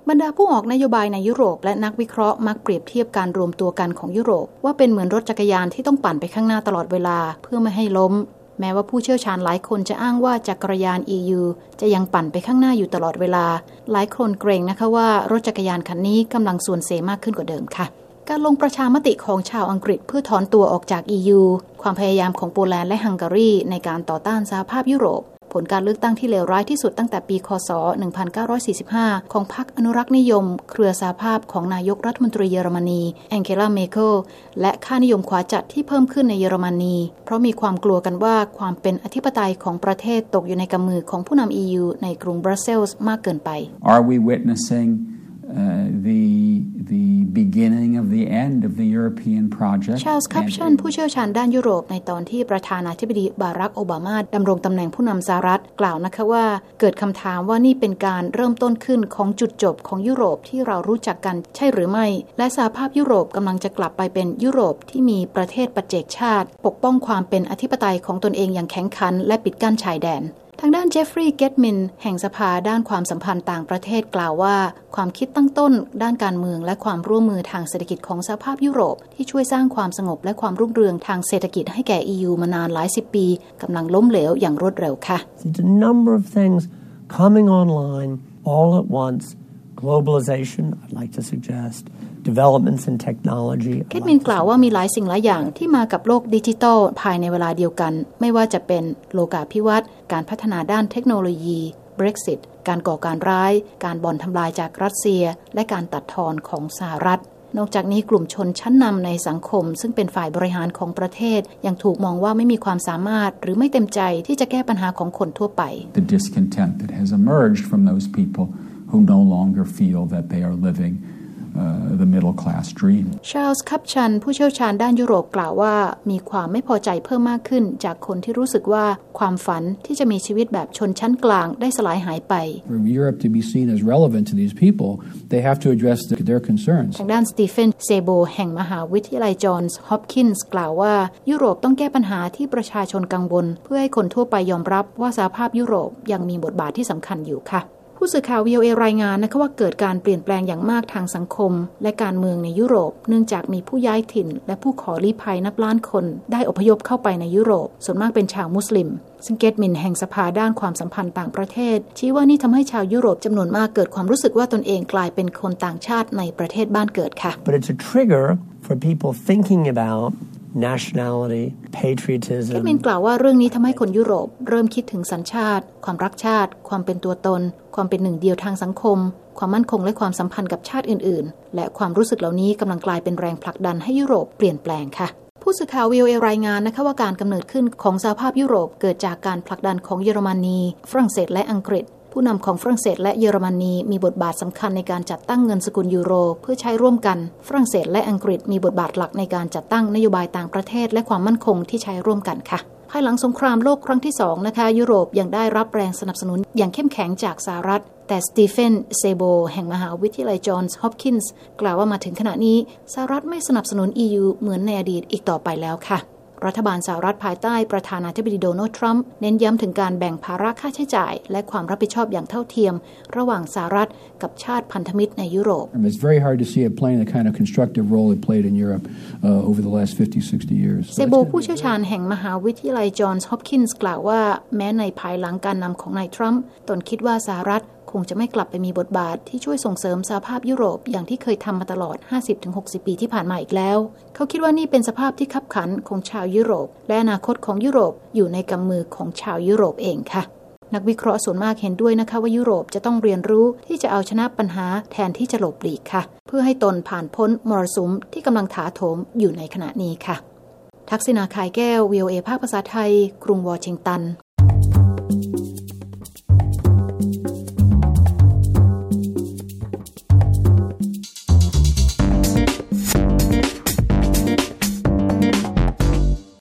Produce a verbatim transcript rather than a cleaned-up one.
บรรดาผู้ออกนโยบายในยุโรปและนักวิเคราะห์มักเปรียบเทียบการรวมตัวกันของยุโรปว่าเป็นเหมือนรถจักรยานที่ต้องปั่นไปข้างหน้าตลอดเวลาเพื่อไม่ให้ล้มแม้ว่าผู้เชี่ยวชาญหลายคนจะอ้างว่าจักรยาน อี ยู จะยังปั่นไปข้างหน้าอยู่ตลอดเวลาหลายคนเกรงนะคะว่ารถจักรยานคันนี้กำลังส่วนเซมากขึ้นกว่าเดิมค่ะการลงประชามติของชาวอังกฤษเพื่อถอนตัวออกจาก อี ยู ความพยายามของโปแลนด์และฮังการีในการต่อต้านสหภาพยุโรปผลการเลือกตั้งที่เลวร้ายที่สุดตั้งแต่ปีค.ศ. หนึ่งพันเก้าร้อยสี่สิบห้าของพรรคอนุรักษ์นิยมเครือสหภาพของนายกรัฐมนตรีเยอรมนีแองเกลา เมเคิลและค่านิยมขวาจัดที่เพิ่มขึ้นในเยอรมนีเพราะมีความกลัวกันว่าความเป็นอธิปไตยของประเทศตกอยู่ในกำมือของผู้นำ อี ยู ในกรุงบรัสเซลส์มากเกินไป Are we witnessing uh, the the beginning of the end of the European project ชาร์ลส์ คัปชันผู้เชี่ยวชาญด้านยุโรปในตอนที่ประธานาธิบดีบารักโอบามาดำรงตำแหน่งผู้นำสหรัฐกล่าวนะคะว่าเกิดคำถามว่านี่เป็นการเริ่มต้นขึ้นของจุดจบของยุโรปที่เรารู้จักกันใช่หรือไม่และสหภาพยุโรปกำลังจะกลับไปเป็นยุโรปที่มีประเทศปัจเจกชาติปกป้องความเป็นอธิปไตยของตนเองอย่างแข็งขันและปิดกั้นชายแดนทางด้านเจฟฟรีย์ เกตมินแห่งสภาด้านความสัมพันธ์ต่างประเทศกล่าวว่าความคิดตั้งต้นด้านการเมืองและความร่วมมือทางเศรษฐกิจของสหภาพยุโรปที่ช่วยสร้างความสงบและความรุ่งเรืองทางเศรษฐกิจให้แก่ อี ยู มานานหลายสิบปีกำลังล้มเหลวอย่างรวดเร็วค่ะ It's a number of things coming online all at once. Globalization, I'd like to suggest, developments in technology. เคทมินกล่าวว่ามีหลายสิ่งหลายอย่างที่มากับโลกดิจิทัลภายในเวลาเดียวกันไม่ว่าจะเป็นโลกาภิวัตน์การพัฒนาด้านเทคโนโลยี Brexit การก่อการร้ายการบ่อนทำลายจากรัสเซียและการตัดทอนของสหรัฐนอกจากนี้กลุ่มชนชั้นนำในสังคมซึ่งเป็นฝ่ายบริหารของประเทศยังถูกมองว่าไม่มีความสามารถหรือไม่เต็มใจที่จะแก้ปัญหาของคนทั่วไป The discontent that has emerged from those people who no longer feel that they are living uh, the middle class dream ชาร์ลส์ คัปชันผู้เชี่ยวชาญด้านยุโรปกล่าวว่ามีความไม่พอใจเพิ่มมากขึ้นจากคนที่รู้สึกว่าความฝันที่จะมีชีวิตแบบชนชั้นกลางได้สลายหายไป For Europe to be seen as relevant to these people, they have to address their concerns. ทางด้านสตีเฟน เซโบแห่งมหาวิทยาลัยจอห์นส์ ฮอปกินส์กล่าวว่ายุโรปต้องแก้ปัญหาที่ประชาชนกังวลเพื่อให้คนทั่วไปยอมรับว่าสหภาพยุโรปยังมีบทบาทที่สำคัญอยู่ค่ะผู้สื่อข่าว วี โอ เอ รายงานนะคะว่าเกิดการเปลี่ยนแปลงอย่างมากทางสังคมและการเมืองในยุโรปเนื่องจากมีผู้ย้ายถิ่นและผู้ขอลี้ภัยนับล้านคนได้อพยพเข้าไปในยุโรปส่วนมากเป็นชาวมุสลิมซึ่งเกตมินแห่งสภาด้านความสัมพันธ์ต่างประเทศชี้ว่านี่ทำให้ชาวยุโรปจำนวนมากเกิดความรู้สึกว่าตนเองกลายเป็นคนต่างชาติในประเทศบ้านเกิดค่ะ But it's a trigger for people thinking about nationality, patriotism เคทมินกล่าวว่าเรื่องนี้ทำให้คนยุโรปเริ่มคิดถึงสัญชาติความรักชาติความเป็นตัวตนความเป็นหนึ่งเดียวทางสังคมความมั่นคงและความสัมพันธ์กับชาติอื่นๆและความรู้สึกเหล่านี้กำลังกลายเป็นแรงผลักดันให้ยุโรปเปลี่ยนแปลงค่ะผู้สื่อข่าว วี โอ เอ รายงานนะคะว่าการกำเนิดขึ้นของสหภาพยุโรปเกิดจากการผลักดันของเยอรมนีฝรั่งเศสและอังกฤษผู้นำของฝรั่งเศสและเยอรมนีมีบทบาทสำคัญในการจัดตั้งเงินสกุลยูโรเพื่อใช้ร่วมกันฝรั่งเศสและอังกฤษมีบทบาทหลักในการจัดตั้งนโยบายต่างประเทศและความมั่นคงที่ใช้ร่วมกันค่ะภายหลังสงครามโลกครั้งที่สองนะคะยุโรปยังได้รับแรงสนับสนุนอย่างเข้มแข็งจากสหรัฐแต่สตีเฟน เซโบแห่งมหาวิทยาลัยจอห์นส์ ฮอปกินส์กล่าวว่ามาถึงขณะนี้สหรัฐไม่สนับสนุน อี ยู เหมือนในอดีตอีกต่อไปแล้วค่ะรัฐบาลสหรัฐภายใต้ประธานาธิบดีโดนัลด์ทรัมป์เน้นย้ำถึงการแบ่งภาระค่าใช้จ่ายและความรับผิดชอบอย่างเท่าเทียมระหว่างสหรัฐกับชาติพันธมิตรในยุโรป It's very hard to see it playing the kind of constructive role it played in Europe uh, over the last fifty, sixty years. เซโบผู้เชี่ยวชาญแห่งมหาวิทยาลัยจอห์นส์ ฮอปกินส์กล่าวว่าแม้ในภายหลังการนำของนายทรัมป์ตนคิดว่าสหรัฐคงจะไม่กลับไปมีบทบาทที่ช่วยส่งเสริมสหภาพยุโรปอย่างที่เคยทำมาตลอด ห้าสิบถึงหกสิบ ปีที่ผ่านมาอีกแล้วเขาคิดว่านี่เป็นสภาพที่คับขันของชาวยุโรปและอนาคตของยุโรปอยู่ในกำมือของชาวยุโรปเองค่ะนักวิเคราะห์ส่วนมากเห็นด้วยนะคะว่ายุโรปจะต้องเรียนรู้ที่จะเอาชนะปัญหาแทนที่จะหลบหลีกค่ะเพื่อให้ตนผ่านพ้นมรสุมที่กำลังถาโถมอยู่ในขณะนี้ค่ะทักษิณา คายแก้ว วี โอ เอ ภาคภาษาไทยกรุงวอชิงตัน